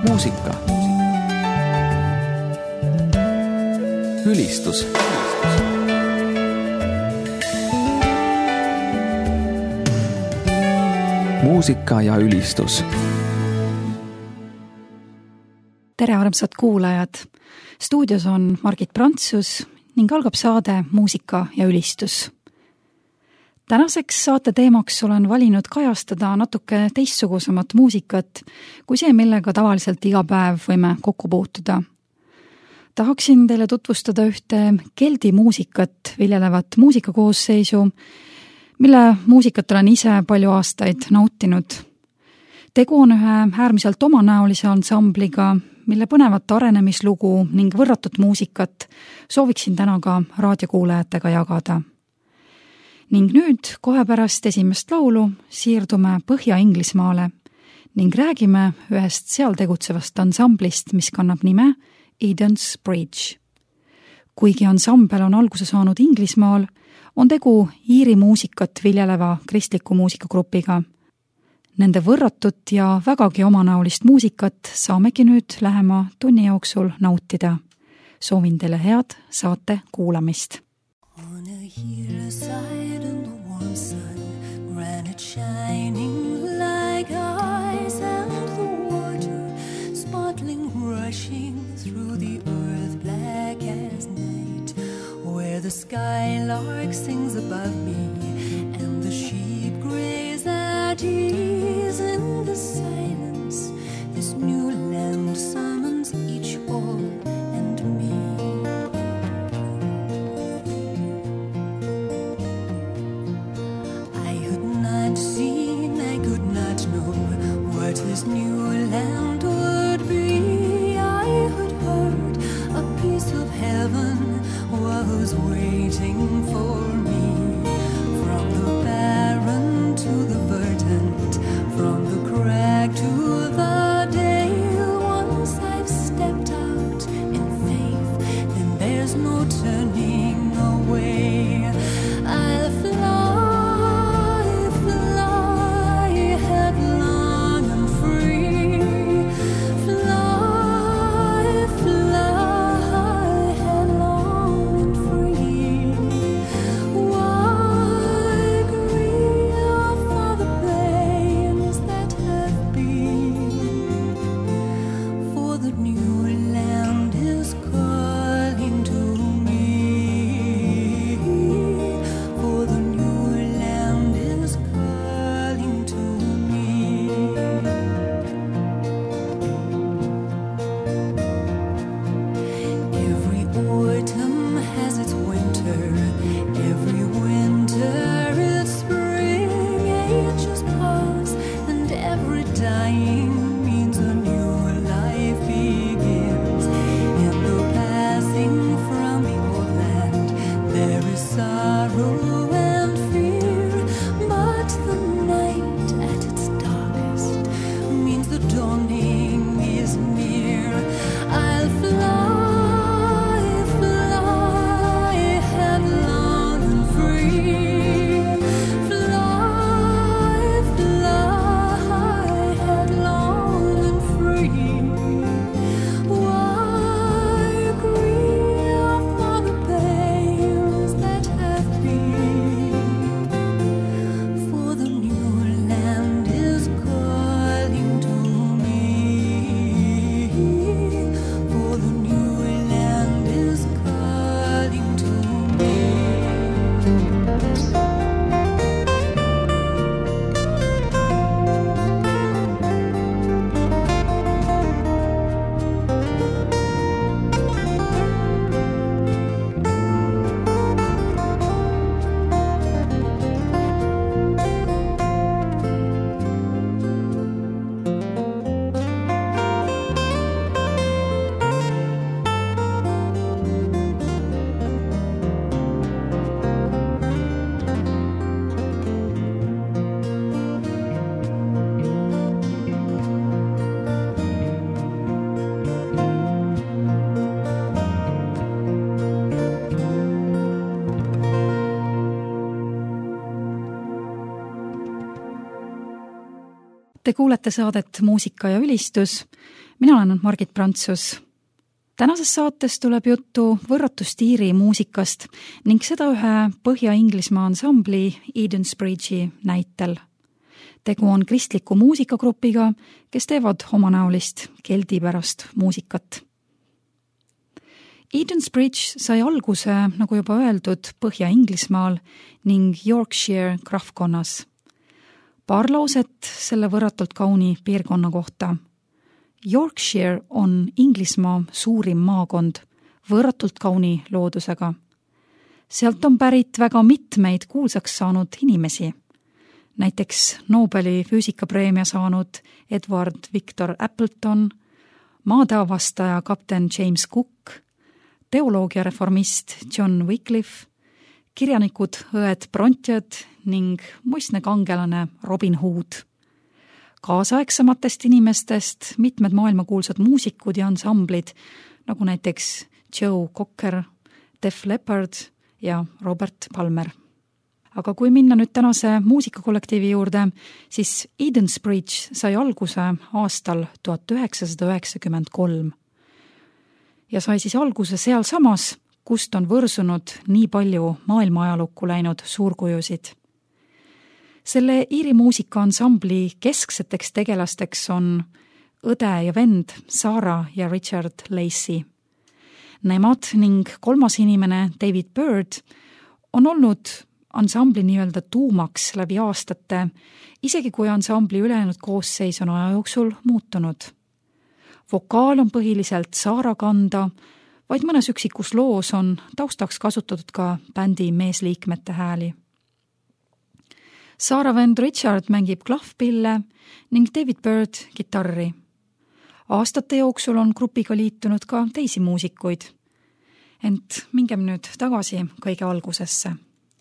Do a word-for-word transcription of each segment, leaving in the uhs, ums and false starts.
muusika. Ülistus. Muusika ja ülistus. Tere, armsad kuulajad! Stuudios on Margit Prantsus ning algab saade Muusika ja ülistus. Tänaseks saate teemaks olen valinud kajastada natuke teistsugusemat muusikat kui see, millega tavaliselt iga päev võime kokku puutuda. Tahaksin teile tutvustada ühte keldi muusikat viljelevat muusikakoosseisu, mille muusikat olen ise palju aastaid nautinud. Tegu on ühe äärmiselt omanäolise ansambliga, mille põnevat arenemislugu ning võrratut muusikat sooviksin täna ka raadiokuulajatega jagada. Ning nüüd, kohe pärast esimest laulu, siirdume Põhja-Inglismaale ning räägime ühest seal tegutsevast ansamblist, mis kannab nime Eden's Bridge. Kuigi ansambel on alguse saanud Inglismaal, on tegu Iiri muusikat viljeleva kristliku muusikagrupiga. Nende võrratut ja vägagi omanäolist muusikat saamegi nüüd lähema tunni jooksul nautida. Soovin teile head saate kuulamist. On a hillside in the warm sun, granite shining like ice, and the water sparkling, rushing through the earth black as night, where the skylark sings above me and the sheep graze at ease. In the silence, this new land summons each all and me. Seen, I could not know what this new land would be. I had heard a piece of heaven was waiting for me. From the barren to the verdant, from the crag to the dale, once I've stepped out in faith, then there's no turning away. I'll fly. Te kuulete saadet Muusika ja ülistus, mina olen Margit Prantsus. Tänases saates tuleb juttu võrratust Iiri muusikast ning seda ühe Põhja-Inglismaa ansambli Edensbridge'i näitel. Tegu on kristliku muusikagrupiga, kes teevad omanäolist keldipärast muusikat. Edensbridge sai alguse, nagu juba öeldud, Põhja-Inglismaal ning Yorkshire krahvkonnas. Paar lauset selle võrratult kauni piirkonna kohta. Yorkshire on Inglismaa suurim maakond, võrratult kauni loodusega. Sealt on pärit väga mitmeid kuulsaks saanud inimesi. Näiteks Nobeli füüsikapreemia saanud Edward Victor Appleton, maadeavastaja kapten James Cook, teoloogia reformist John Wycliffe, kirjanikud õed Brontiad ning muistne kangelane Robin Hood. Kaasaegsematest inimestest mitmed maailmakuulsad muusikud ja ansamblid, nagu näiteks Joe Cocker, Def Leppard ja Robert Palmer. Aga kui minna nüüd tänase muusikakollektiivi juurde, siis Edensbridge sai alguse aastal tuhat üheksasada üheksakümmend kolm. Ja sai siis alguse seal samas, kust on võrsunud nii palju maailma ajalukku läinud suurkujusid. Selle Iiri muusikaansambli keskseteks tegelasteks on õde ja vend Sarah ja Richard Lacey. Nemad ning kolmas inimene David Bird on olnud ansambli nii-öelda tuumaks läbi aastate, isegi kui ansambli ülejäänud koosseis on aja jooksul muutunud. Vokaal on põhiliselt Sarah kanda, vaid mõnes üksikus loos on taustaks kasutatud ka bändi meesliikmete hääli. Sarah vend Richard mängib klahvpille ning David Bird kitarri. Aastate jooksul on grupiga liitunud ka teisi muusikuid. Ent mingem nüüd tagasi kõige algusesse.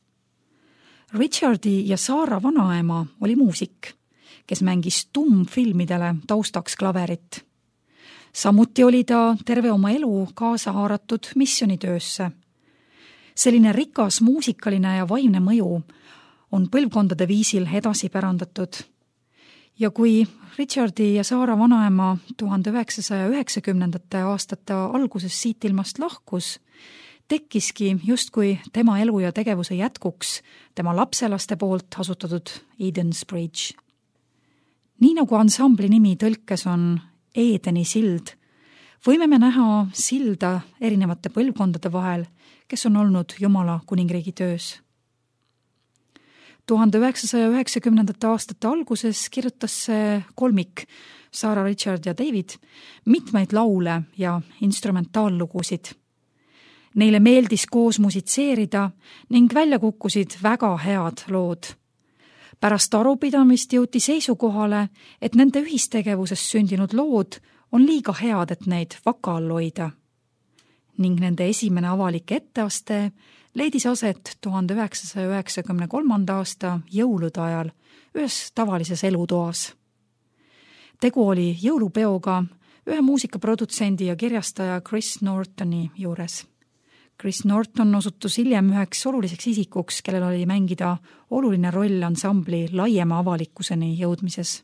Richardi ja Sarah vanaema oli muusik, kes mängis tummfilmidele taustaks klaverit. Samuti oli ta terve oma elu kaasa haaratud missionitöösse. Selline rikas muusikaline ja vaimne mõju on põlvkondade viisil edasi pärandatud. Ja kui Richardi ja Sarah vanaema tuhande üheksasaja üheksakümnendate aastate alguses siit ilmast lahkus, tekkiski justkui tema elu ja tegevuse jätkuks tema lapselaste poolt asutatud Edensbridge. Nii nagu ansambli nimi tõlkes on Edeni sild, võime me näha silda erinevate põlvkondade vahel, kes on olnud Jumala kuningriigi töös. tuhande üheksasaja üheksakümnendate aastate alguses kirjutas see kolmik, Sarah, Richard ja David, mitmeid laule ja instrumentaallugusid. Neile meeldis koos musitseerida ning välja kukkusid väga head lood. Pärast arupidamist jõuti seisukohale, et nende ühistegevuses sündinud lood on liiga head, et neid vaka all hoida. Ning nende esimene avalik etteaste leidis aset tuhande üheksasaja üheksakümne kolmanda aasta jõulude ajal ühes tavalises elutoas. Tegu oli jõulupeoga ühe muusikaprodutsendi ja kirjastaja Chris Nortoni juures. Chris Norton osutus hiljem üheks oluliseks isikuks, kellel oli mängida oluline roll ansambli laiema avalikkuseni jõudmises.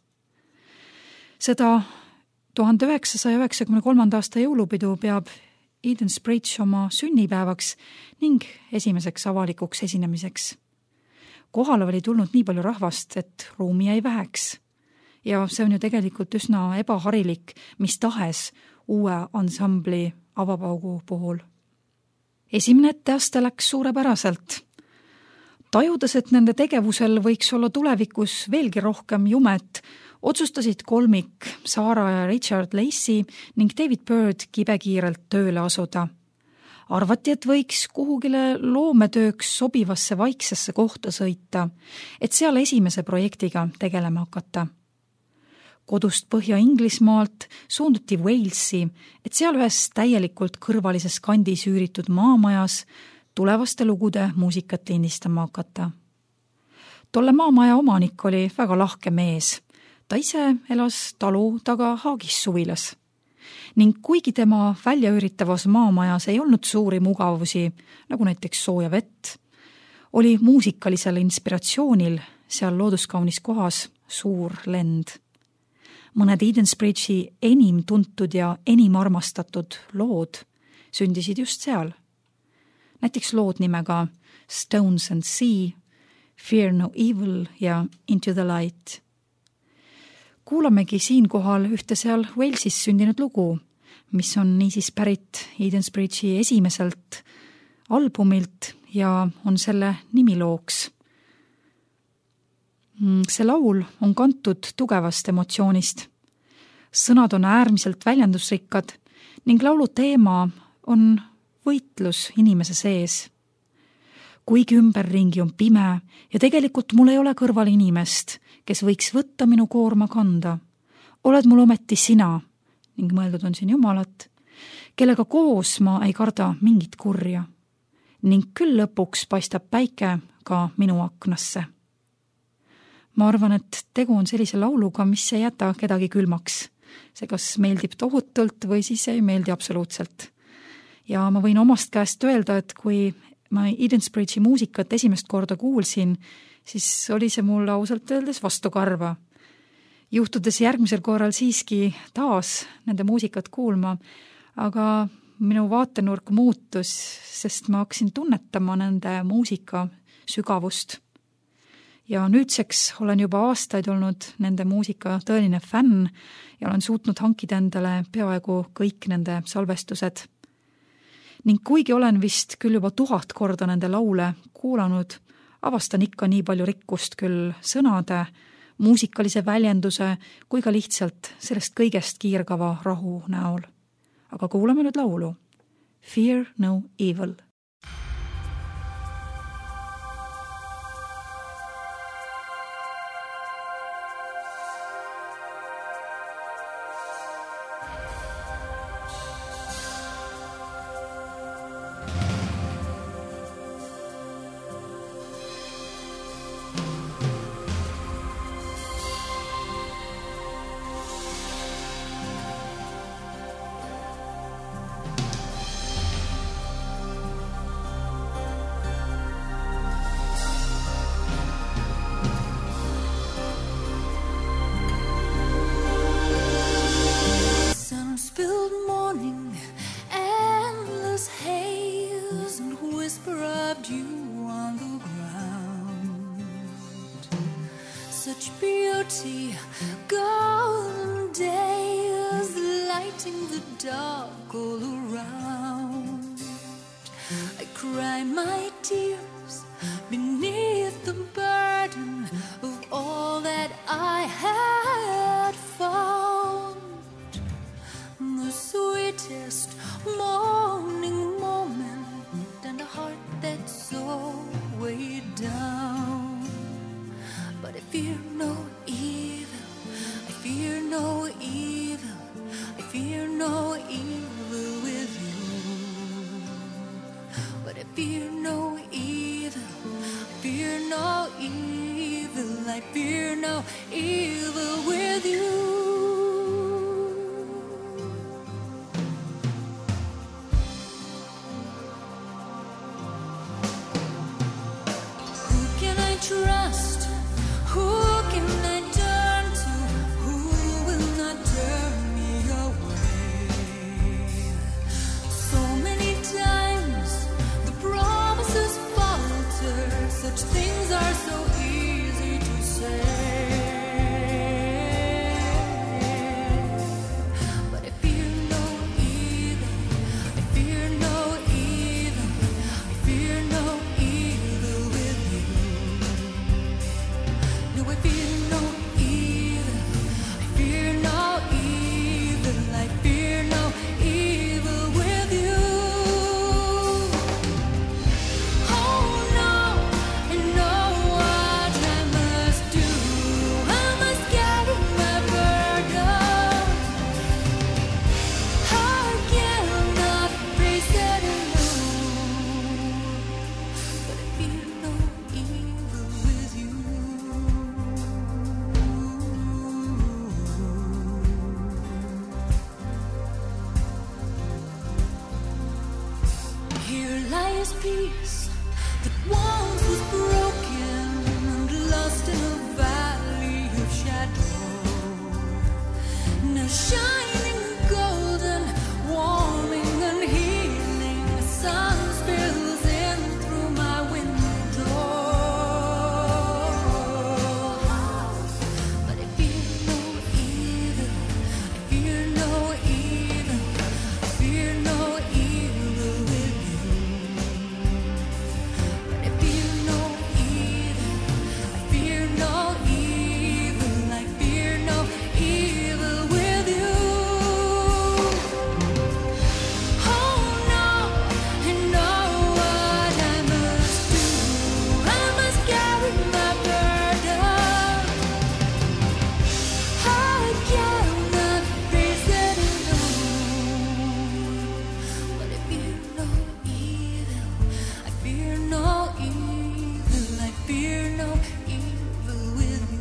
Seda tuhande üheksasaja üheksakümne kolmanda aasta jõulupidu peab Edensbridge oma sünnipäevaks ning esimeseks avalikuks esinemiseks. Kohale oli tulnud nii palju rahvast, et ruumi jäi väheks. Ja see on ju tegelikult üsna ebaharilik, mis tahes uue ansambli avapaugu puhul. Esimene etteaste läks suurepäraselt. Tajudes, et nende tegevusel võiks olla tulevikus veelgi rohkem jumet, otsustasid kolmik Sarah ja Richard Lacey ning David Bird kibekiirelt tööle asuda. Arvati, et võiks kuhugile loometööks sobivasse vaiksesse kohta sõita, et seal esimese projektiga tegelema hakata. Kodust Põhja-Inglismaalt suunduti Walesi, et seal ühes täielikult kõrvalises kandis üüritud maamajas tulevaste lugude muusikat lindistama hakata. Tolle maamaja omanik oli väga lahke mees. Ta ise elas talu taga Haagis suvilas. Ning kuigi tema välja üüritavas maamajas ei olnud suuri mugavusi, nagu näiteks sooja vett, oli muusikalisel inspiratsioonil seal looduskaunis kohas suur lend. mõned Edensbridge'i enim tuntud ja enim armastatud lood sündisid just seal. Näiteks lood nimega Stones and Sea, Fear no Evil ja Into the Light. Kuulamegi siinkohal ühte seal Walesis sündinud lugu, mis on niisiis pärit Edensbridge'i esimeselt albumilt ja on selle nimilooks. See laul on kantud tugevast emotsioonist. Sõnad on äärmiselt väljendusrikkad ning laulu teema on võitlus inimese sees. Kuigi ümberringi on pime ja tegelikult mul ei ole kõrval inimest, kes võiks võtta minu koorma kanda, oled mul ometi sina, ning mõeldud on siin Jumalat, kellega koos ma ei karda mingit kurja, ning küll lõpuks paistab päike ka minu aknasse. Ma arvan, et tegu on sellise lauluga, mis ei jäta kedagi külmaks. See kas meeldib tohutult või siis ei meeldi absoluutselt. Ja ma võin omast käest öelda, et kui ma Edensbridge'i muusikat esimest korda kuulsin, siis oli see mul ausalt öeldes vastukarva. Juhtudes järgmisel korral siiski taas nende muusikat kuulma, aga minu vaatenurk muutus, sest ma hakkasin tunnetama nende muusika sügavust. Ja nüüdseks olen juba aastaid olnud nende muusika tõeline fänn ja olen suutnud hankida endale peaaegu kõik nende salvestused. Ning kuigi olen vist küll juba tuhat korda nende laule kuulanud, avastan ikka nii palju rikkust küll sõnade, muusikalise väljenduse kui ka lihtsalt sellest kõigest kiirgava rahu näol. Aga kuulame nüüd laulu. Fear no Evil. Peace that once was broken and lost in a valley of shadow. shining golden, warming and healing. The sun spills in through my window. But I fear no evil, I fear no evil, I fear no evil with you. But I fear no evil, I fear no evil, I fear no evil with you. Oh no, I know what I must do. I must carry my burden. I cannot face it alone. But I fear no evil, I fear no evil, I fear no evil with you.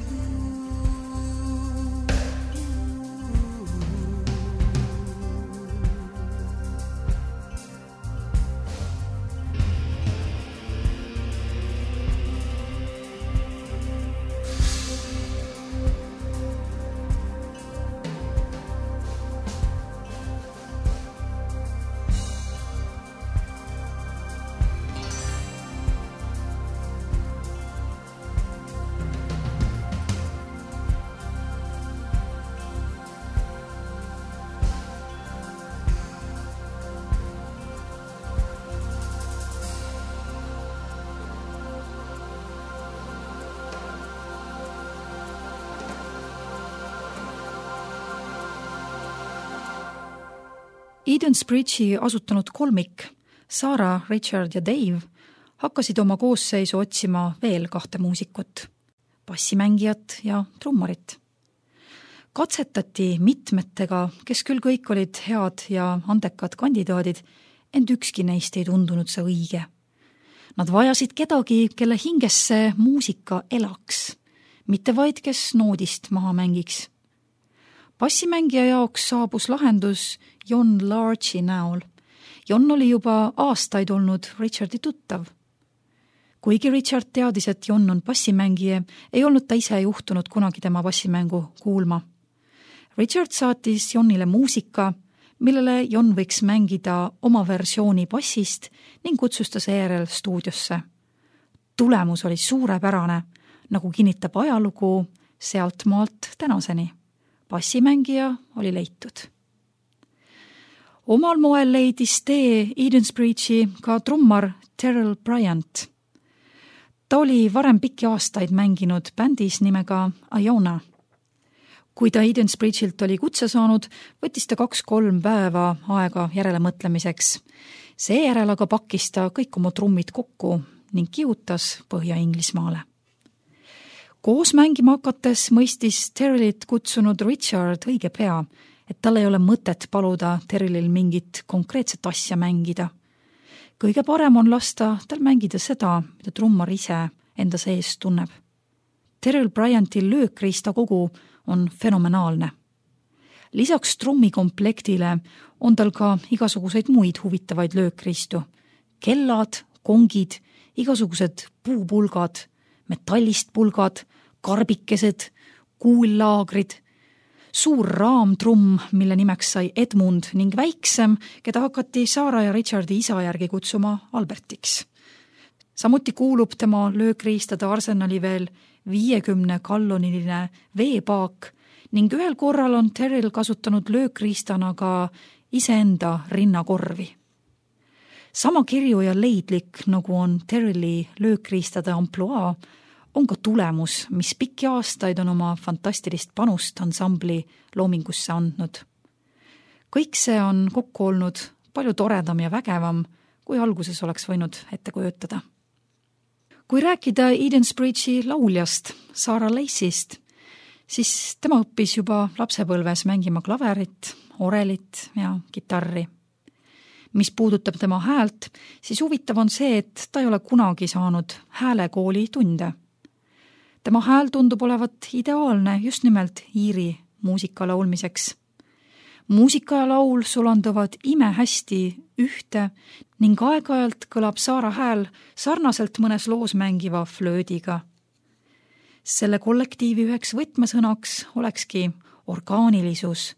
Edenbridge'i asutanud kolmik, Sarah, Richard ja Dave, hakkasid oma koosseisu otsima veel kahte muusikut, bassimängijat ja trummarit. Katsetati mitmetega, kes küll kõik olid head ja andekad kandidaadid, ent ükski neist ei tundunud see õige. Nad vajasid kedagi, kelle hinges see muusika elaks, mitte vaid kes noodist maha mängiks. Bassimängija jaoks saabus lahendus Jon Larchi näol. Jon oli juba aastaid olnud Richardi tuttav. Kuigi Richard teadis, et Jon on bassimängija, ei olnud ta ise juhtunud kunagi tema bassimängu kuulma. Richard saatis Jonile muusika, millele Jon võiks mängida oma versiooni bassist ning kutsus ta seejärel stuudiosse. Tulemus oli suurepärane, nagu kinnitab ajalugu sealt maalt tänaseni. Bassimängija oli leitud. Omal moel leidis tee Edenbridge'i ka trummar Terrell Bryant. Ta oli varem pikki aastaid mänginud bändis nimega Iona. Kui ta Edenbridge'ilt oli kutse saanud, võttis ta kaks-kolm päeva aega järelemõtlemiseks. Seejärel aga pakkis ta kõik oma trummid kokku ning kihutas Põhja-Inglismaale. Koos mängima hakates mõistis Terrellit kutsunud Richard õige pea, et tal ei ole mõtet paluda Terrellil mingit konkreetset asja mängida. Kõige parem on lasta tal mängida seda, mida trummar ise enda sees tunneb. Terrell Bryanti löökriista kogu on fenomenaalne. Lisaks trummikomplektile on tal ka igasuguseid muid huvitavaid löökriistu. Kellad, kongid, igasugused puupulgad, metallist pulgad, karbikesed, kuullaagrid, suur raamtrumm, mille nimeks sai Edmund ning väiksem, keda hakati Sarah ja Richardi isa järgi kutsuma Albertiks. Samuti kuulub tema löökriistade arsenali veel viiekümne galloniline veepaak ning ühel korral on Terrell kasutanud löökriistana ka iseenda rinnakorvi. Sama kirju ja leidlik, nagu on Terrelli löökriistade ampluaa, on ka tulemus, mis pikki aastaid on oma fantastilist panust ansambli loomingusse andnud. Kõik see on kokku olnud palju toredam ja vägevam, kui alguses oleks võinud ette kujutada. Kui rääkida Edenbridge'i lauljast, Sarah Lacey'st, siis tema õppis juba lapsepõlves mängima klaverit, orelit ja kitarri. Mis puudutab tema häält, siis huvitav on see, et ta ei ole kunagi saanud häälekooli tunde. Tema hääl tundub olevat ideaalne just nimelt iiri muusika laulmiseks. Muusika ja laul sulanduvad imehästi ühte ning aeg-ajalt kõlab Sarah hääl sarnaselt mõnes loos mängiva flöödiga. Selle kollektiivi üheks võtmesõnaks olekski orgaanilisus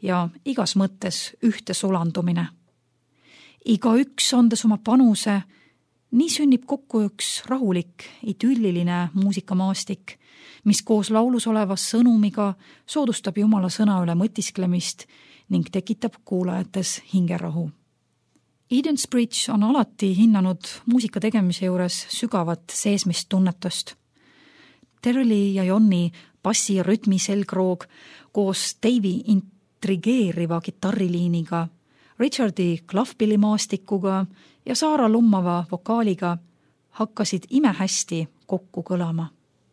ja igas mõttes ühte sulandumine. Iga üks andes oma panuse, nii sünnib kokku üks rahulik, idülliline muusikamaastik, mis koos laulus oleva sõnumiga soodustab Jumala sõna üle mõtisklemist ning tekitab kuulajates hingerahu. Eden's Bridge on alati hinnanud muusika tegemise juures sügavat seesmist tunnetust. Terli ja Jonni bassi ja rütmi selgroog koos Davey intrigeeriva kitarriliiniga, Richardi klahvpillimaastikuga ja Saara lummava vokaaliga hakkasid imehästi kokku kõlama.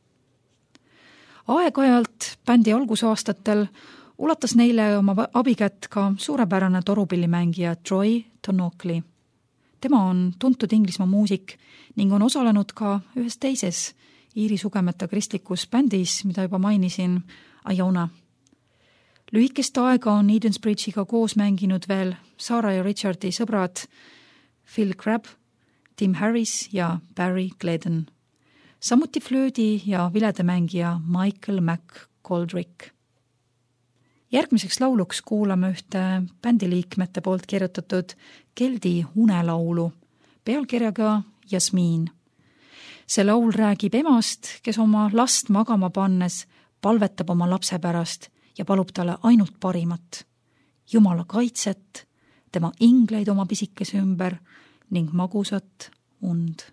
Aeg-ajalt bändi algusaastatel ulatas neile oma abikätt ka suurepärane torupillimängija Troy Tonokli. Tema on tuntud Inglismaa muusik ning on osalenud ka ühes teises Iiri sugemeta kristlikus bändis, mida juba mainisin, Iona. Lühikest aega on Eden's Bridge'iga koos mänginud veel Saara ja Richardi sõbrad Phil Crabb, Tim Harris ja Barry Glidden. Samuti flöödi ja viledemängija Michael McGoldrick. Järgmiseks lauluks kuulame ühte bändiliikmete poolt kirjutatud Keldi unelaulu pealkirjaga Jasmiin. See laul räägib emast, kes oma last magama pannes palvetab oma lapse pärast ja palub talle ainult parimat. Jumala kaitset, tema ingleid oma pisikese ümber ning magusat und.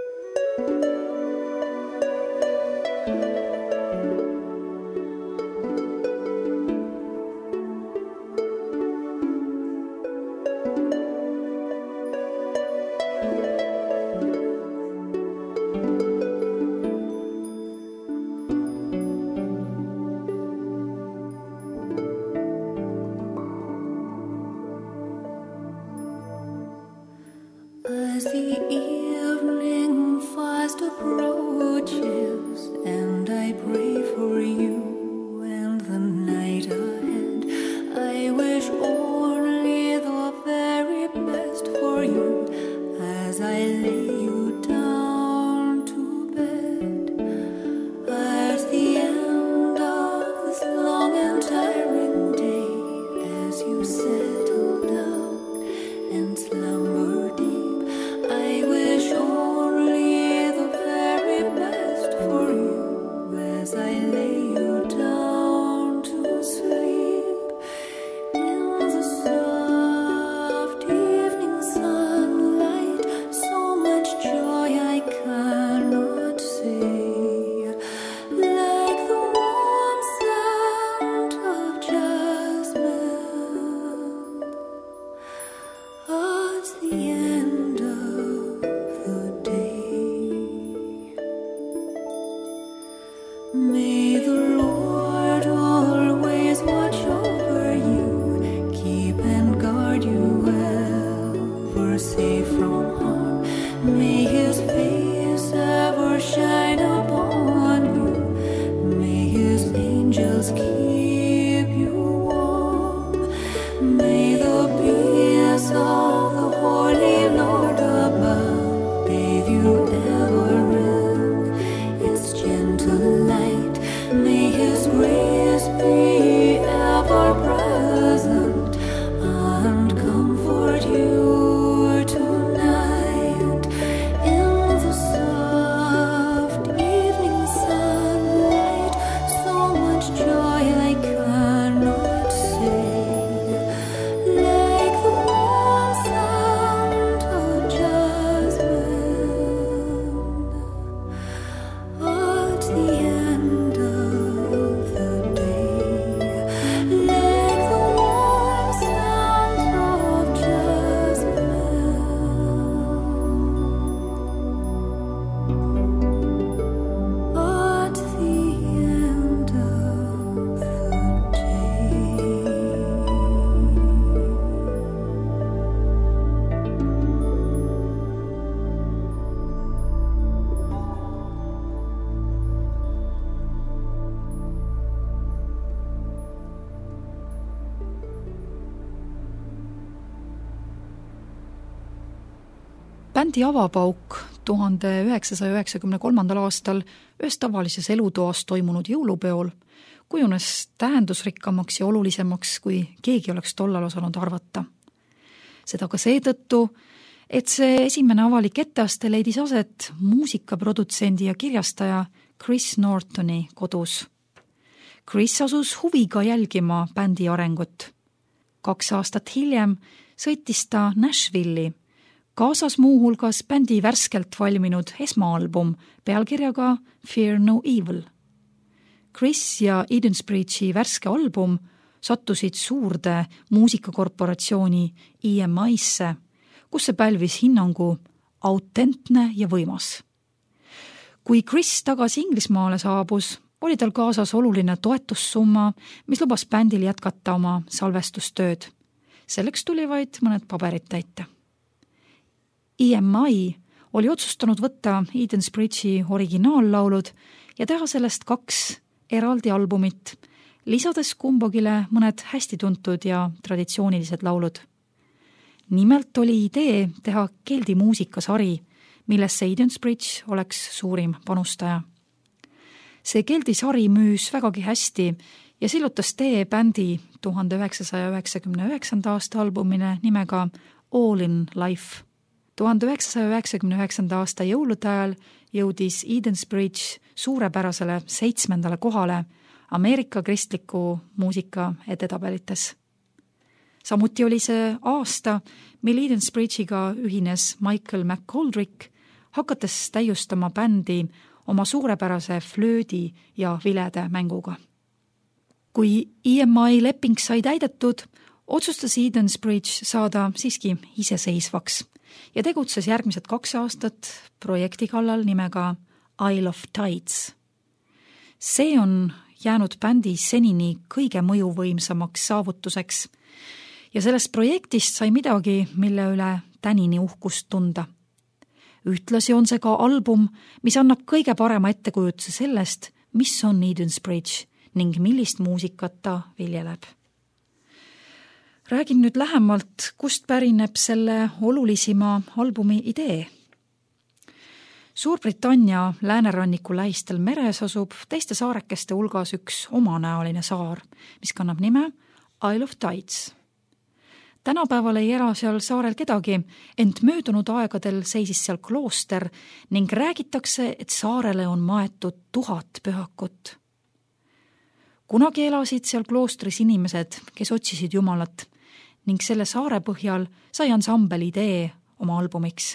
As the evening fast approaches, and I pray for you and the night ahead, I wish only the very best for you as I lay you down to bed. At the end of this long and tiring day, as you settle down and slumber deep, I wish only the very best for you as I lay you down to sleep. In the soft evening sunlight, so much joy I cannot say, like the warm scent of jasmine at the end of the day. May the Lord always watch over you, keep and guard you ever safe from harm. May his face ever shine upon you, may his angels keep you warm. May the peace of the Holy Lord above bathe you ever in its gentle light. May his grace be ever present and comfort you tonight. In the soft evening sunlight, so much joy I cannot say, like the warm scent of jasmine at the end of the day, like the warm scent of jasmine at the end of the day. Bändi avapauk tuhande üheksasaja üheksakümne kolmandal aastal ühes tavalises elutoas toimunud jõulupeol kujunes tähendusrikkamaks ja olulisemaks, kui keegi oleks tollal osanud arvata. Seda ka seetõttu, et see esimene avalik etteaste leidis aset muusikaprodutsendi ja kirjastaja Chris Nortoni kodus. Chris asus huviga jälgima bändi arengut. Kaks aastat hiljem sõitis ta Nashville'i, kaasas muuhulgas bändi värskelt valminud esmaalbum pealkirjaga Fear No Evil. Chris ja Edenbridge'i värske album sattusid suurde muusikakorporatsiooni E M I-sse, kus see pälvis hinnangu autentne ja võimas. Kui Chris tagasi Inglismaale saabus, oli tal kaasas oluline toetussumma, mis lubas bändil jätkata oma salvestustööd. Selleks tuli vaid mõned paberid täita. E M I oli otsustanud võtta Edenbridge'i originaallaulud ja teha sellest kaks eraldi albumit, lisades kumbagile mõned hästi tuntud ja traditsioonilised laulud. Nimelt oli idee teha keldi muusikasari, millesse Edenbridge oleks suurim panustaja. See keldi sari müüs vägagi hästi ja sillutas tee bändi tuhande üheksasaja üheksakümne üheksanda aasta albumine nimega All in Life. tuhande üheksasaja üheksakümne üheksanda aasta jõulude ajal jõudis Edenbridge suurepärasele seitsmendale kohale Ameerika kristliku muusika edetabelites. Samuti oli see aasta, mil Edenbridge'iga ühines Michael McGoldrick, hakates täiustama bändi oma suurepärase flöödi ja vilede mänguga. Kui E M I leping sai täidetud, otsustas Edenbridge saada siiski iseseisvaks ja tegutses järgmised kaks aastat projekti kallal nimega Isle of Tides. See on jäänud bändi senini kõige mõjuvõimsamaks saavutuseks ja sellest projektist sai midagi, mille üle tänini uhkust tunda. Ühtlasi on see ka album, mis annab kõige parema ettekujutuse sellest, mis on Edenbridge ning millist muusikat ta viljeleb. Räägin nüüd lähemalt, kust pärineb selle olulisima albumi idee. Suurbritannia lääneranniku lähistel meres asub teiste saarekeste hulgas üks omanäoline saar, mis kannab nime Isle of Tides. Tänapäeval ei ela seal saarel kedagi, ent möödunud aegadel seisis seal klooster ning räägitakse, et saarele on maetud tuhat pühakut. Kunagi elasid seal kloostris inimesed, kes otsisid Jumalat ning selle saare põhjal sai ansambel idee oma albumiks.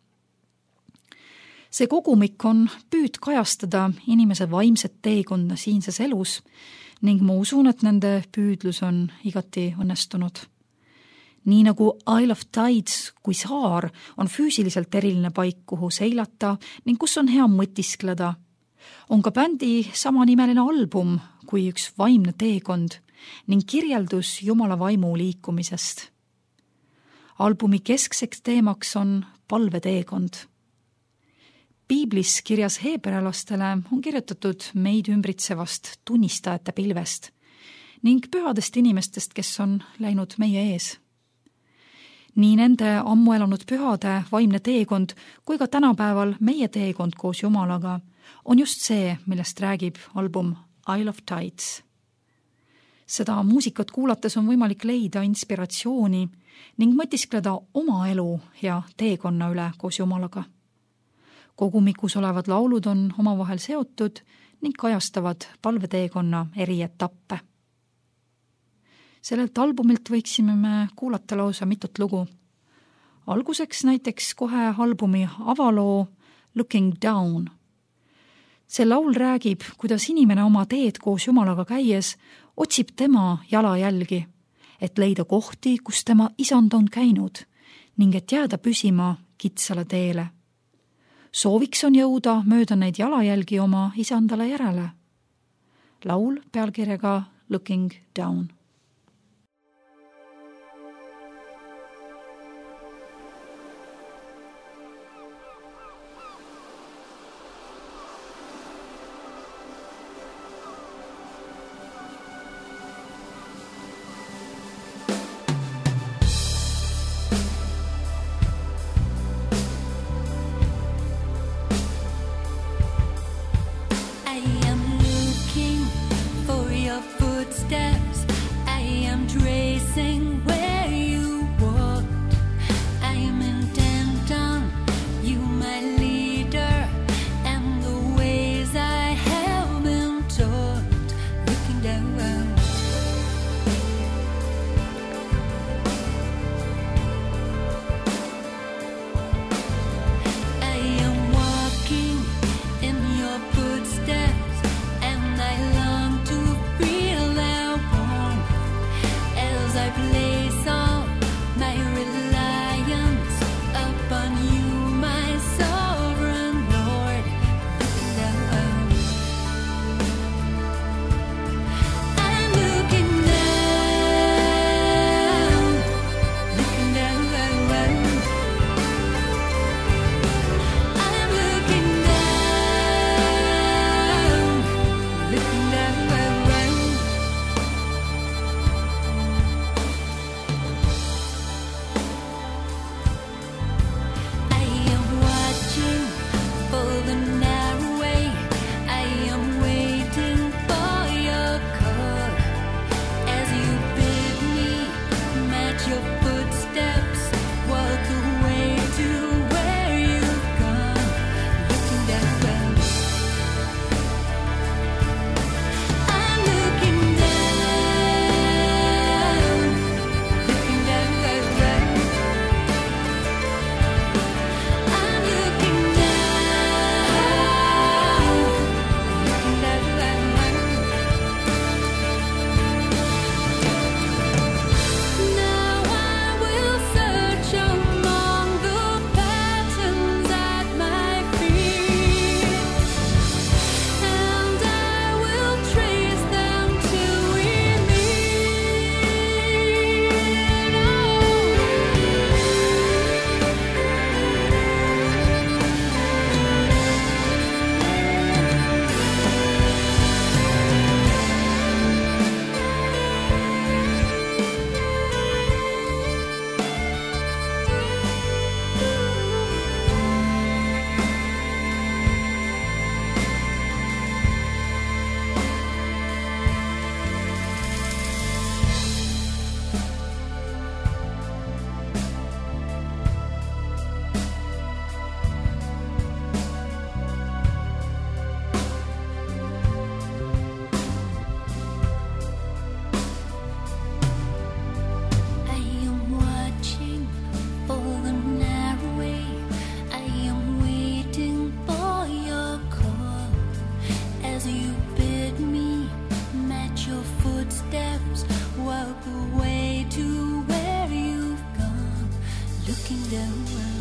See kogumik on püüd kajastada inimese vaimset teekonda siinses elus ning ma usun, et nende püüdlus on igati õnnestunud. Nii nagu Isle of Tides kui saar on füüsiliselt eriline paik, kuhu seilata ning kus on hea mõtiskleda, on ka bändi samanimeline album kui üks vaimne teekond ning kirjeldus Jumala vaimu liikumisest. Albumi keskseks teemaks on palveteekond. Piiblis kirjas heebrealastele on kirjutatud meid ümbritsevast tunnistajate pilvest ning pühadest inimestest, kes on läinud meie ees. Nii nende ammu elanud pühade vaimne teekond kui ka tänapäeval meie teekond koos Jumalaga on just see, millest räägib album Isle of Tides. Seda muusikat kuulates on võimalik leida inspiratsiooni ning mõtiskleda oma elu ja teekonna üle koos Jumalaga. Kogumikus olevad laulud on omavahel seotud ning kajastavad palveteekonna eri etappe. Sellelt albumilt võiksime me kuulata lausa mitut lugu. Alguseks näiteks kohe albumi avaloo Looking Down. See laul räägib, kuidas inimene oma teed koos Jumalaga käies otsib tema jalajälgi, et leida kohti, kus tema isand on käinud ning et jääda püsima kitsale teele. Sooviks on jõuda mööda neid jalajälgi oma isandale järele. Laul pealkirjaga Looking Down. footsteps. I am tracing where you walked. I am intent on you, my leader, and the ways I have been taught. Looking down, I am walking in your footsteps, and I long to feel their warmth as I place all my reliance upon you, my sovereign Lord. Looking down, I'm looking down, looking down. I'm looking down, looking down. I am watching for the narrow way. I am waiting for your call as you bid me match your footsteps. Walk away to where you've gone. Looking down, I'm looking down, looking down. I'm looking down, looking down. Now I will search among the patterns at my feet, and I will trace them till we I am watching for the narrow way. I am waiting for your call as you bid me match your footsteps. Walk away to where you've gone. Looking down.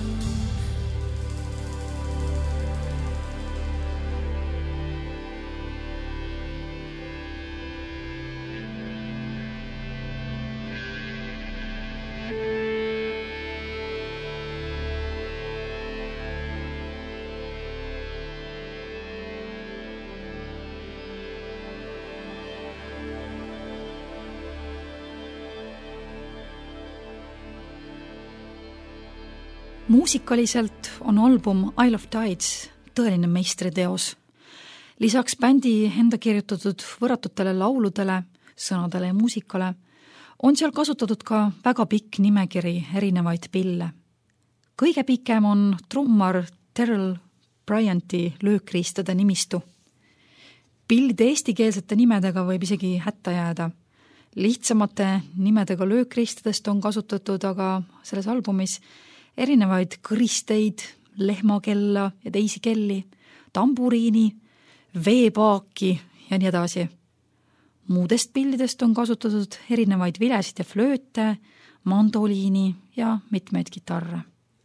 muusikaliselt on album Isle of Tides tõeline meistriteos. Lisaks bändi enda kirjutatud võrratutele lauludele, sõnadele ja muusikale on seal kasutatud ka väga pikk nimekiri erinevaid pille. Kõige pikem on trummar Terrell Bryanti löökriistade nimistu. Pillide eestikeelsete nimedega võib isegi hätta jääda. Lihtsamate nimedega löökriistadest on kasutatud aga selles albumis erinevaid kõristeid, lehmakella ja teisi kelli, tamburiini, veepaaki ja nii edasi. Muudest pillidest on kasutatud erinevaid vilesid ja flööte, mandoliini ja mitmeid kitarre.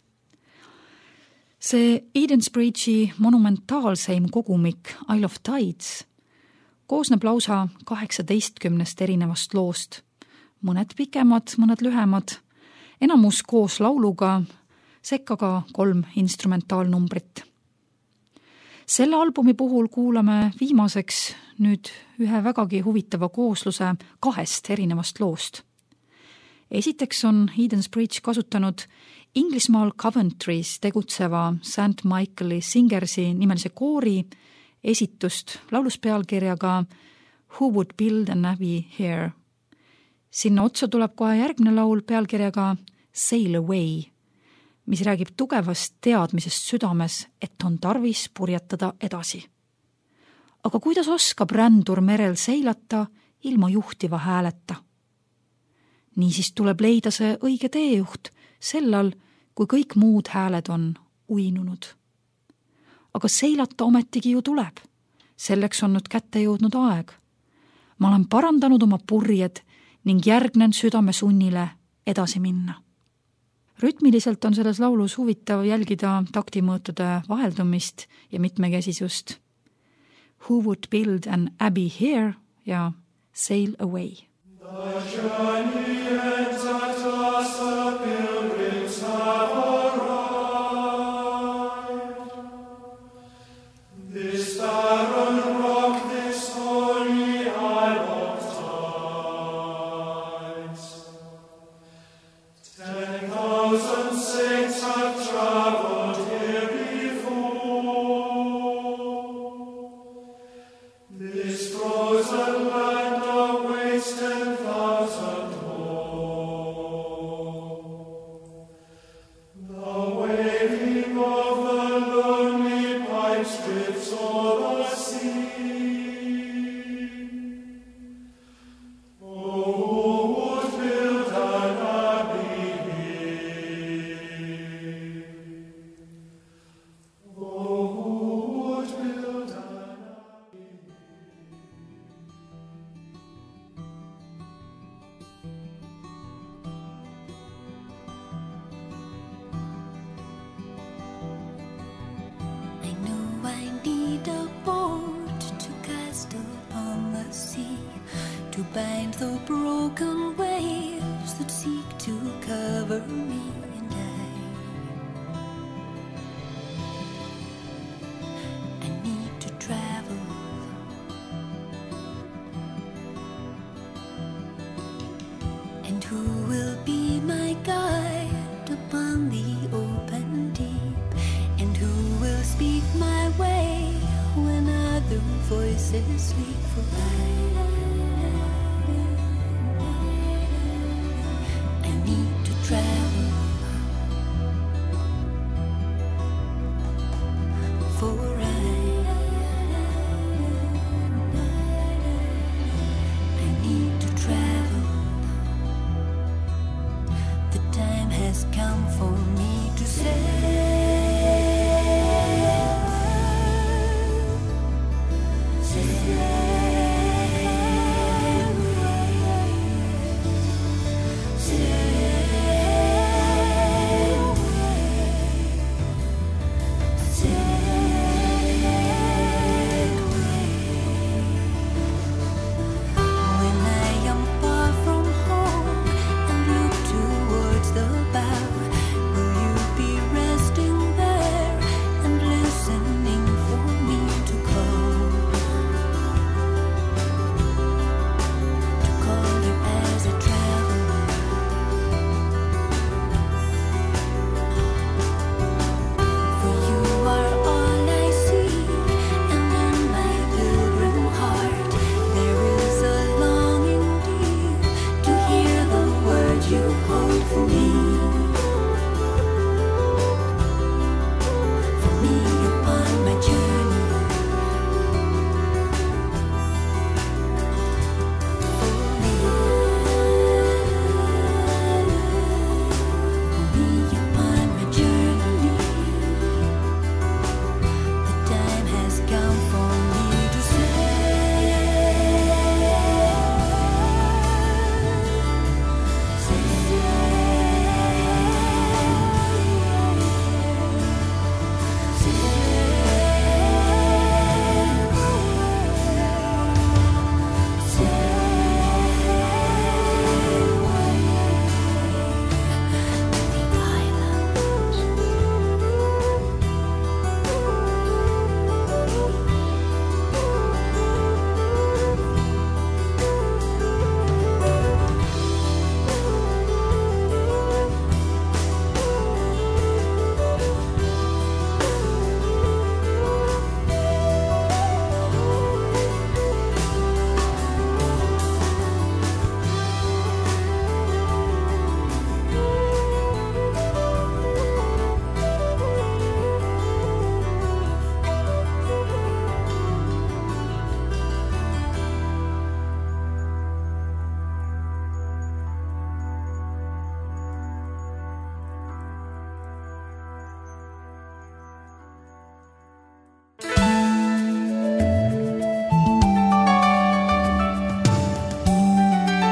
See Edensbridge'i monumentaalseim kogumik Isle of Tides koosneb lausa kaheksateistkümnest erinevast loost. Mõned pikemad, mõned lühemad, enamus koos lauluga, sekka ka kolm instrumentaalnumbrit. Selle albumi puhul kuulame viimaseks nüüd ühe vägagi huvitava koosluse kahest erinevast loost. Esiteks on Edensbridge kasutanud Inglismaal Coventry's tegutseva Saint Michael'i Singersi nimelise koori esitust lauluspealkirjaga Who would build an abbey here? Sinna otsa tuleb kohe järgmine laul pealkirjaga Sail away, mis räägib tugevast teadmisest südames, et on tarvis purjetada edasi. Aga kuidas oskab rändur merel seilata ilma juhtiva hääleta? Niisiis tuleb leida see õige teejuht sellal, kui kõik muud hääled on uinunud. Aga seilata ometigi ju tuleb. Selleks on nüüd kätte jõudnud aeg. Ma olen parandanud oma purjed ning järgnen südame sunnile edasi minna. Rütmiliselt on selles laulus huvitav jälgida taktimõõtude vaheldumist ja mitmekesisust. Who would build an abbey here ja sail away. The journey ends at last, the pilgrims have arrived. This barren rock, this holy isle of tides. Ten thousand saints have traveled here before. This frozen land awaits ten thousand more. The waving of the lonely pipes drifts o'er the sea. Oh, who would build an abbey here? Oh, who would build an abbey? I know I need a boat to cast upon the sea, to bind the broken waves that seek to cover me and I. I need to travel. And who will be my guide upon the open deep? And who will speak my way when other voices speak for I? I need to travel. For I, I need to travel. The time has come for me to sail. Sail.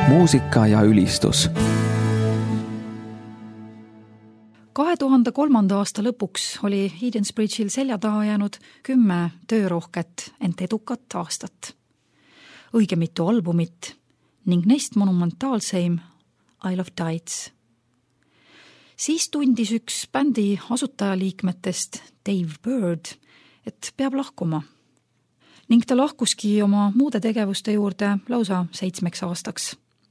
muusika ja ülistus. kahe tuhande kolmanda aasta lõpuks oli Edensbridge'il selja taha jäänud kümme töörohket, ent edukat aastat. Õige mitu albumit ning neist monumentaalseim Isle of Tides. Siis tundis üks bändi asutajaliikmetest Dave Bird, et peab lahkuma. Ning ta lahkuski oma muude tegevuste juurde lausa seitsmeks aastaks.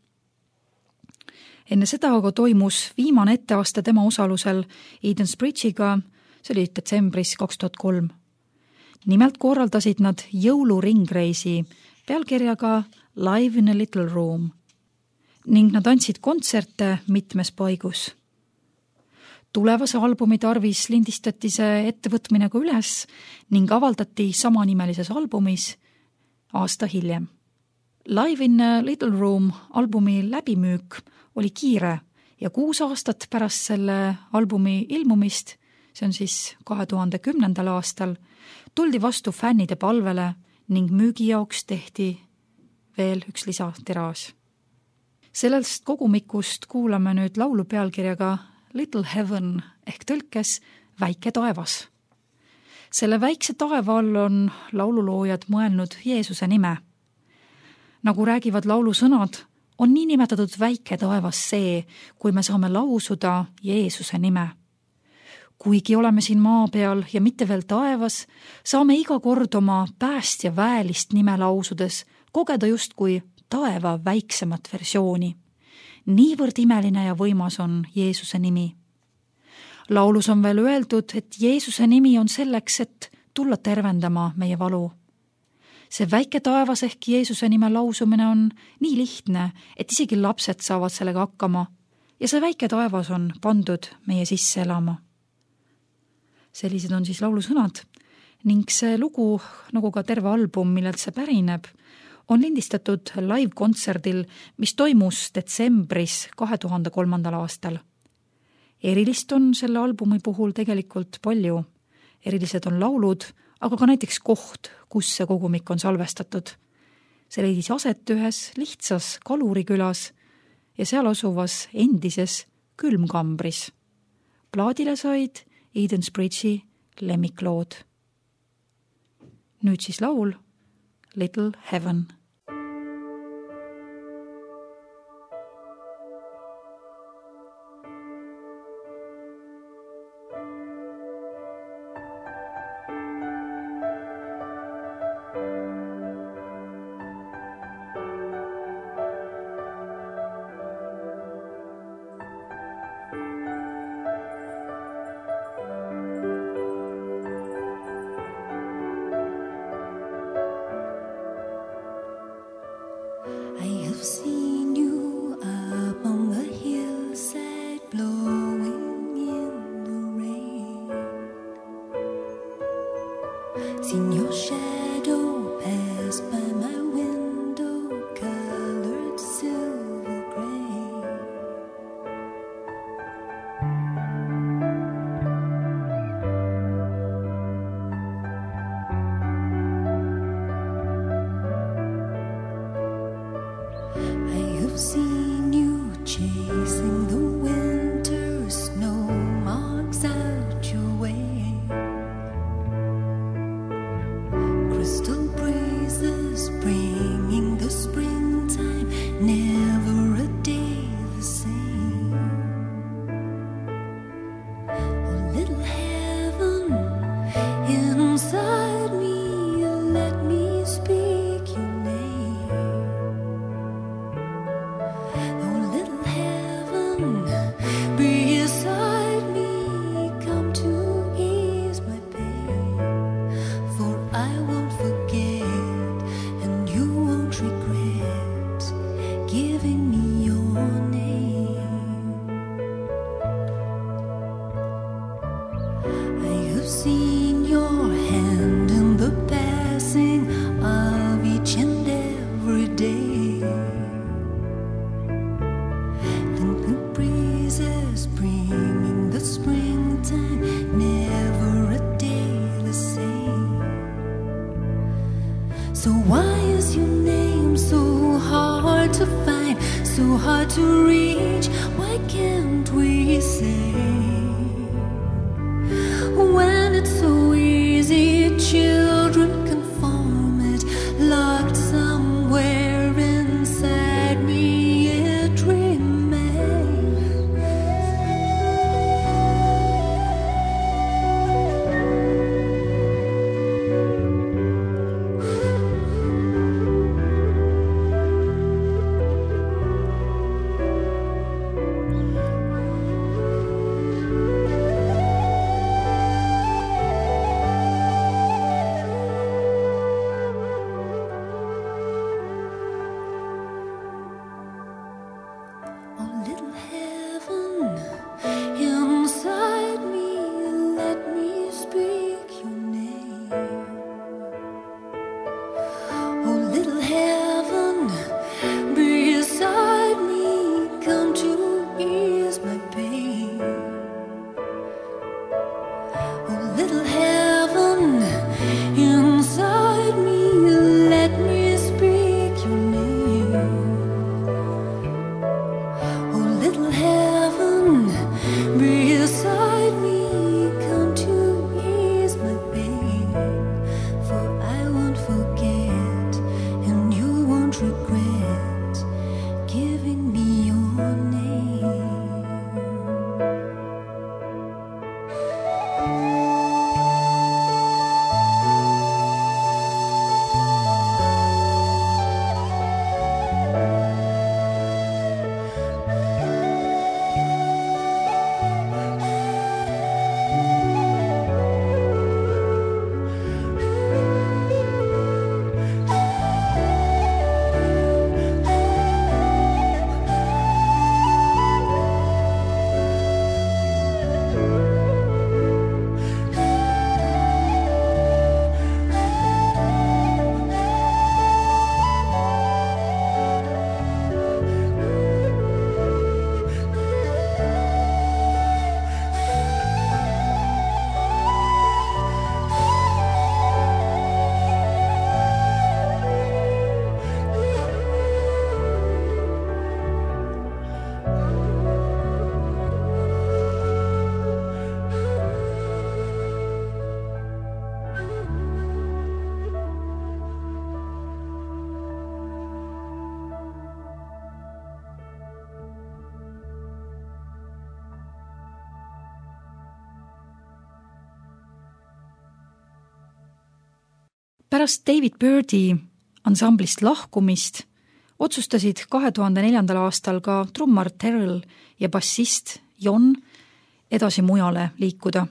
Enne seda aga toimus viimane etteaste tema osalusel Edensbridge'iga, see oli detsembris kaks tuhat kolm. Nimelt korraldasid nad jõuluringreisi pealkirjaga Live in a Little Room ning nad andsid kontserte mitmes paigus. Tulevase albumi tarvis lindistati see ettevõtmine ka üles ning avaldati samanimelises albumis aasta hiljem. Live in a Little Room albumi läbimüük oli kiire ja kuus aastat pärast selle albumi ilmumist, see on siis kahe tuhande kümnendal aastal, tuldi vastu fännide palvele ning müügi jaoks tehti veel üks lisatiraaž. Sellest kogumikust kuulame nüüd laulu pealkirjaga Little Heaven ehk tõlkes Väike taevas. Selle väikse taeva all on laululoojad mõelnud Jeesuse nime. Nagu räägivad laulu sõnad, on nii nimetatud väike taevas see, kui me saame lausuda Jeesuse nime. Kuigi oleme siin maa peal ja mitte veel taevas, saame iga kord oma päästja väelist nime lausudes kogeda justkui taeva väiksemat versiooni. Niivõrd imeline ja võimas on Jeesuse nimi. Laulus on veel öeldud, et Jeesuse nimi on selleks, et tulla tervendama meie valu. See väike taevas ehk Jeesuse nime lausumine on nii lihtne, et isegi lapsed saavad sellega hakkama ja see väike taevas on pandud meie sisse elama. Sellised on siis laulu sõnad ning see lugu, nagu ka terve album, millelt see pärineb, on lindistatud live-kontserdil, mis toimus detsembris kahe tuhande kolmandal aastal. Erilist on selle albumi puhul tegelikult palju. Erilised on laulud, aga ka näiteks koht, kus see kogumik on salvestatud. See leidis aset ühes lihtsas kalurikülas ja seal asuvas endises külmkambris. Plaadile said Edensbridge'i lemmiklood. Nüüd siis laul Little Heaven. Seen you up on the hillside blowing in the rain. Seen your shadow pass by my window, colored silver gray. I've seen you chasing the winter snow marks out your way. Crystal breezes bringing the springtime, never a day the same. A little heaven inside me, let me speak your name. Beside me, come to ease my pain, for I won't forget and you won't regret giving me your name. I have seen your hand in the passing of each and every day. Bringing the springtime, never a day the same. So why is your name so hard to find? so hard to reach. Why can't we say when it's so easy, children can form it, locked somewhere inside me it remains. Pärast David Byrdi ansamblist lahkumist otsustasid kahe tuhande neljandal aastal ka trummar Terrell ja bassist Jon edasi mujale liikuda.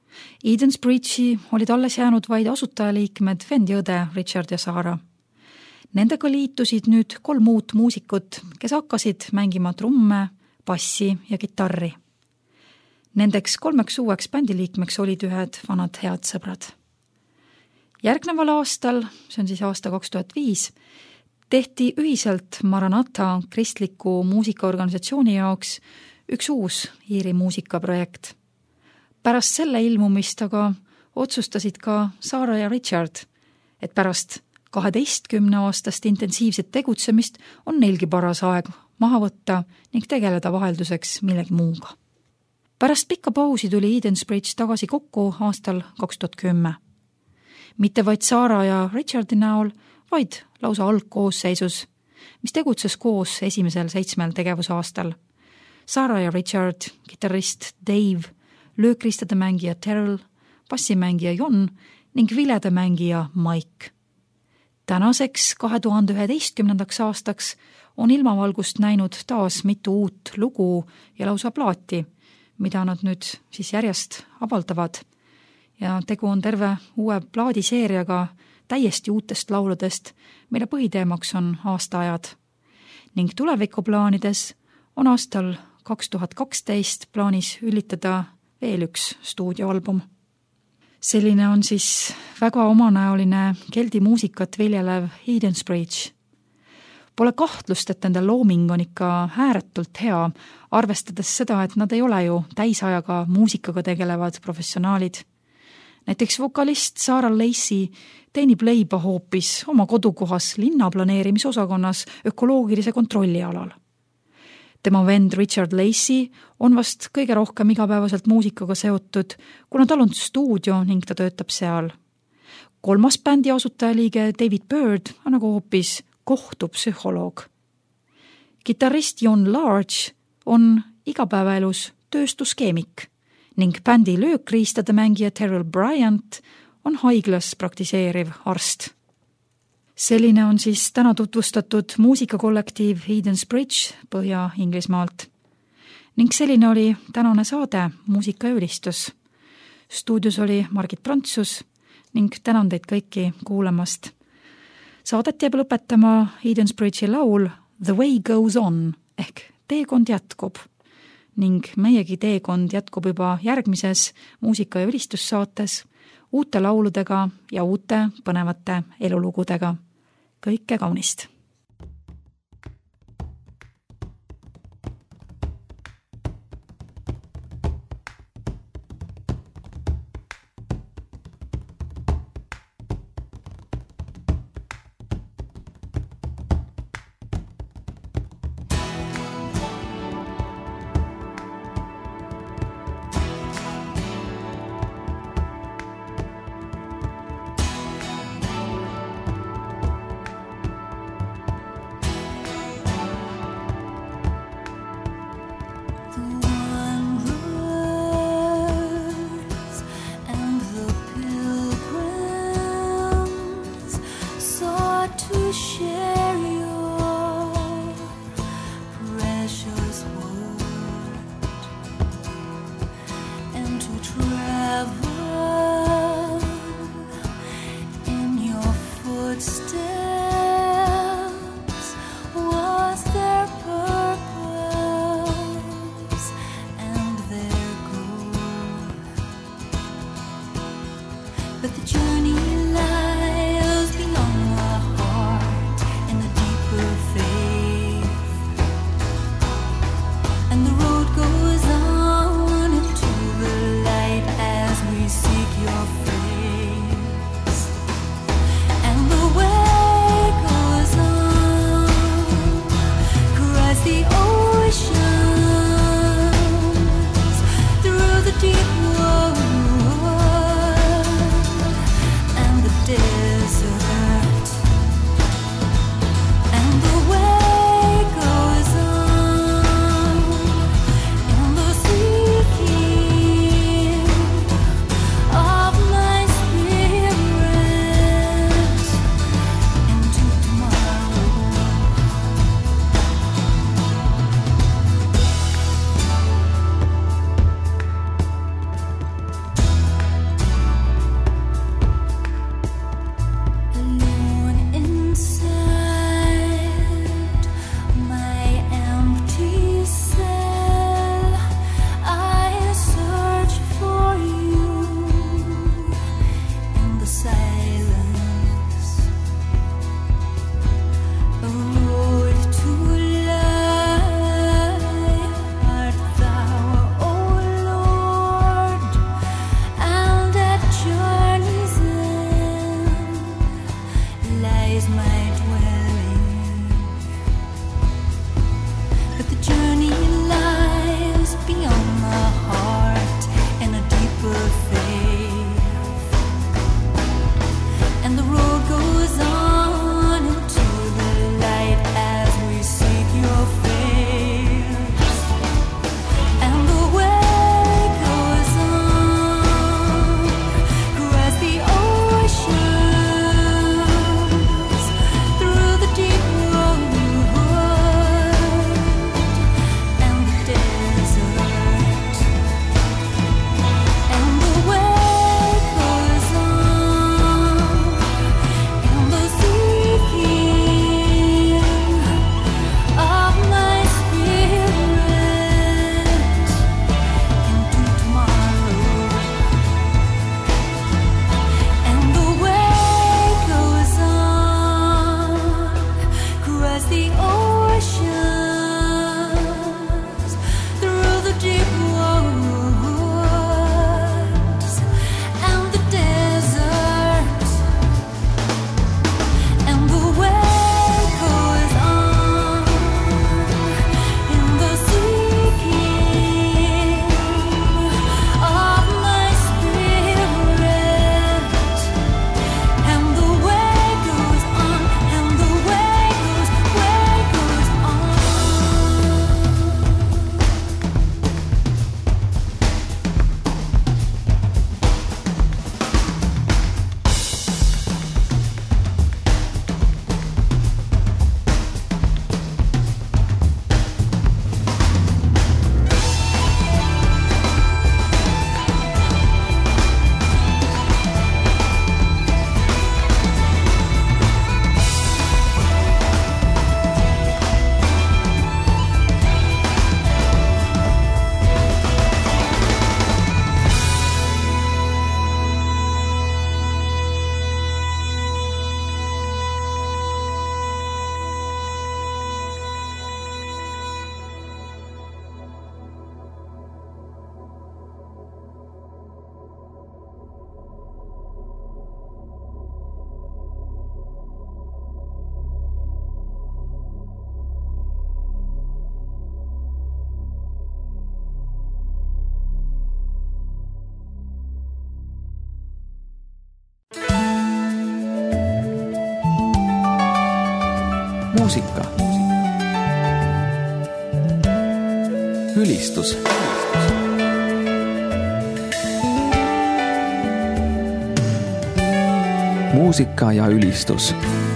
Eden's Bridge'i olid alles jäänud vaid asutajaliikmed vendi õde Richard ja Sarah. Nendega liitusid nüüd kolm uut muusikut, kes hakkasid mängima trumme, bassi ja kitarri. Nendeks kolmeks uueks bändiliikmeks olid ühed vanad head sõbrad. Järgneval aastal, see on siis aasta kaks tuhat viis, tehti ühiselt Maranatha kristliku muusikaorganisatsiooni jaoks üks uus Iiri muusikaprojekt. Pärast selle ilmumist aga otsustasid ka Sarah ja Richard, et pärast kaheteistkümne aastast intensiivset tegutsemist on neilgi paras aeg maha võtta ning tegeleda vahelduseks millegi muuga. Pärast pikka pausi tuli Eden's Bridge tagasi kokku aastal kaks tuhat kümme. Mitte vaid Sarah ja Richardi näol, vaid lausa algkoosseisus, mis tegutses koos esimesel seitsmel tegevusaastal. Sarah ja Richard, kitarrist Dave, löökristade mängija Terrell, bassimängija Jon ning vilede mängija Mike. Tänaseks kahe tuhande üheteistkümnendaks aastaks on ilmavalgust näinud taas mitu uut lugu ja lausa plaati, mida nad nüüd siis järjest avaldavad. Ja tegu on terve uue plaadiseeriaga täiesti uutest lauludest, mille põhiteemaks on aastaajad. Ning tulevikuplaanides on aastal kaks tuhat kaksteist plaanis üllitada veel üks stuudioalbum. Selline on siis väga omanäoline keldi muusikat viljelev Eden's Bridge. Pole kahtlust, et nende looming on ikka ääretult hea, arvestades seda, et nad ei ole ju täisajaga muusikaga tegelevad professionaalid. Näiteks vokalist Sarah Lacey teenib leiba hoopis oma kodukohas linnaplaneerimisosakonnas ökoloogilise kontrolli alal. Tema vend Richard Lacey on vast kõige rohkem igapäevaselt muusikaga seotud, kuna tal on stuudio ning ta töötab seal. Kolmas bändi asutajaliige David Bird on nagu hoopis kohtupsühholoog. Kitarrist Jon Large on igapäevaelus tööstuskeemik ning bändi löökriistade mängija Terrell Bryant on haiglas praktiseeriv arst. Selline on siis täna tutvustatud muusikakollektiiv Eden's Bridge Põhja-Inglismaalt. Ning selline oli tänane saade Muusika ja ülistus. Stuudios oli Margit Prantsus ning tänan teid kõiki kuulamast. Saadet jääb lõpetama Eden's Bridge'i laul The Way Goes On ehk teekond jätkub. Ning meiegi teekond jätkub juba järgmises muusika- ja ülistussaates uute lauludega ja uute põnevate elulugudega. Kõike kaunist! But the journey lies beyond the heart in the deeper faith, and the road goes on into the light as we seek your face, and the way goes on across the oceans through the deep water desert, and the way goes on in the seeking of my spirit into tomorrow. ülistus. muusika ja ülistus